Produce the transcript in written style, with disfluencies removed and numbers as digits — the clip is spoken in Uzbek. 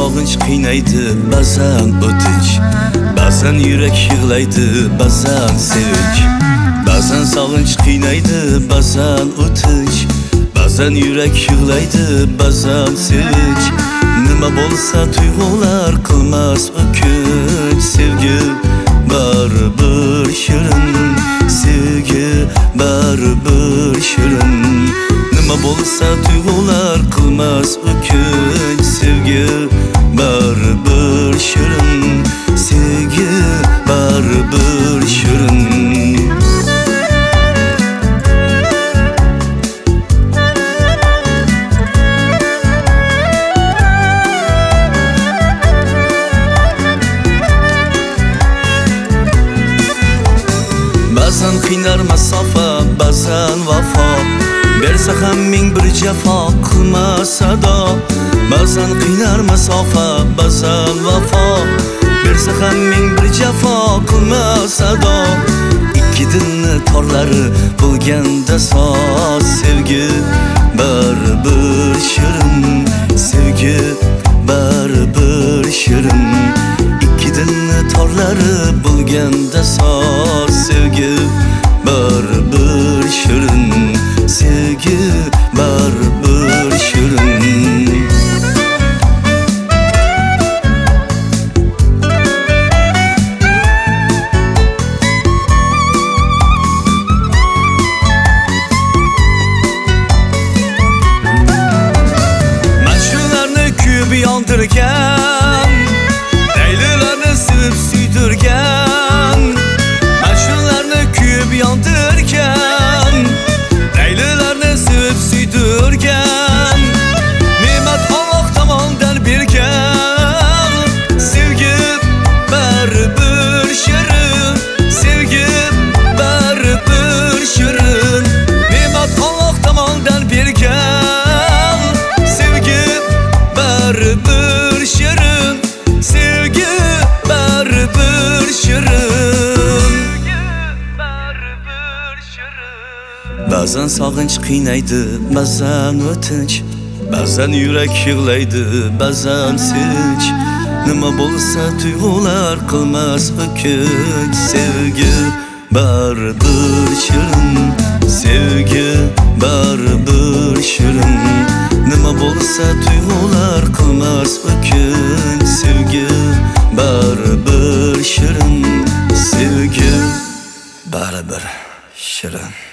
sog'inch qiynaydi, ba'zan o'tinch, ba'zan yurak yig'laydi, ba'zan sevinch. Ba'zan sog'inch qiynaydi, ba'zan o'tinch, ba'zan yurak yig'laydi, ba'zan sevinch. Nima bo'lsa tuyg'ular qilmas o'kinch, sevgi baribir shirin, sevgi baribir shirin. Nima bo'lsa tuyg'ular qilmas o'kinch, sevgi baribir shirin, sevgi baribir shirin. Ba'zan qiynar masofa, ba'zan vafo, bersa ham ming bir jafo, qilma sado. Ba'zan qiynar masofa, ba'zan vafo, bersa ham ming bir jafo, qilma sado. Ikki dilni torlari bo'lganda soz, sevgi baribir shirin, sevgi baribir shirin. Ikki dilni torlari bo'lganda soz, sevgi baribir shirin, sevgi baribir shirin. Mash'ullarni kuyib yondirgan, laylilarni sevib suydirgan. Mash'ullarni kuyib yondirgan, laylilarni sevib suydirgan. Ne'mat Alloh tomonidan bergan, sevgi baribir shirin, sevgi baribir shirin. Ne'mat Alloh tomonidan bergan, sevgi baribir shirin, sevgi baribir shirin. Ba'zan sog'inch qiynaydi, ba'zan o'tinch, ba'zan yurak yig'laydi, ba'zan sevinch. Nima bo'lsa tuyg'ular qilmas o'kinch, sevgi baribir shirin, sevgi baribir shirin. Nima bo'lsa tuyg'ular qilmas o'kinch, sevgi baribir shirin, sevgi baribir shirin.